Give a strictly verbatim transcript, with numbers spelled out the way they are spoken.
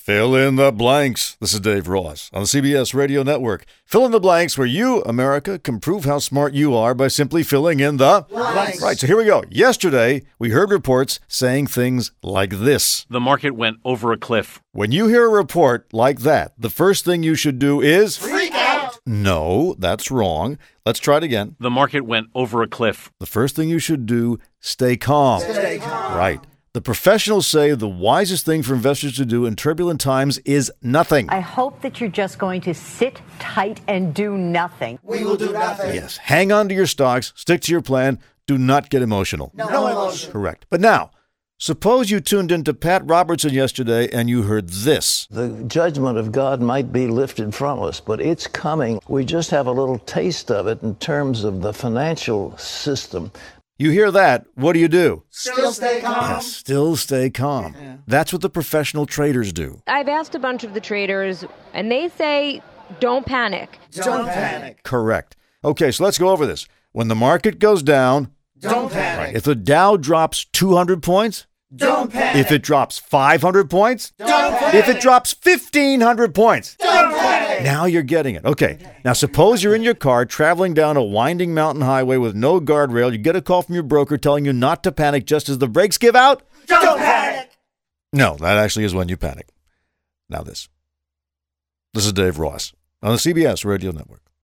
Fill in the blanks. This is Dave Ross on the C B S Radio Network. Fill in the blanks where you, America, can prove how smart you are by simply filling in the blanks. Right, so here we go. Yesterday, we heard reports saying things like this. The market went over a cliff. When you hear a report like that, the first thing you should do is... freak out! No, that's wrong. Let's try it again. The market went over a cliff. The first thing you should do, stay calm. Stay calm. Right. The professionals say the wisest thing for investors to do in turbulent times is nothing. I hope that you're just going to sit tight and do nothing. We will do nothing. Yes, hang on to your stocks, stick to your plan, do not get emotional. No, no emotion. Correct. But now, suppose you tuned into Pat Robertson yesterday and you heard this. The judgment of God might be lifted from us, but it's coming. We just have a little taste of it in terms of the financial system. You hear that, what do you do? Still stay calm. Yes, still stay calm. Yeah. That's what the professional traders do. I've asked a bunch of the traders, and they say, don't panic. Don't panic. Correct. Okay, so let's go over this. When the market goes down, Don't panic. right, if the Dow drops two hundred points, Don't panic. if it drops five hundred points, Don't panic. if it drops fifteen hundred points, Don't panic. now you're getting it. Okay, now suppose you're in your car traveling down a winding mountain highway with no guardrail. You get a call from your broker telling you not to panic just as the brakes give out. Don't panic. No, that actually is when you panic. Now this. This is Dave Ross on the C B S Radio Network.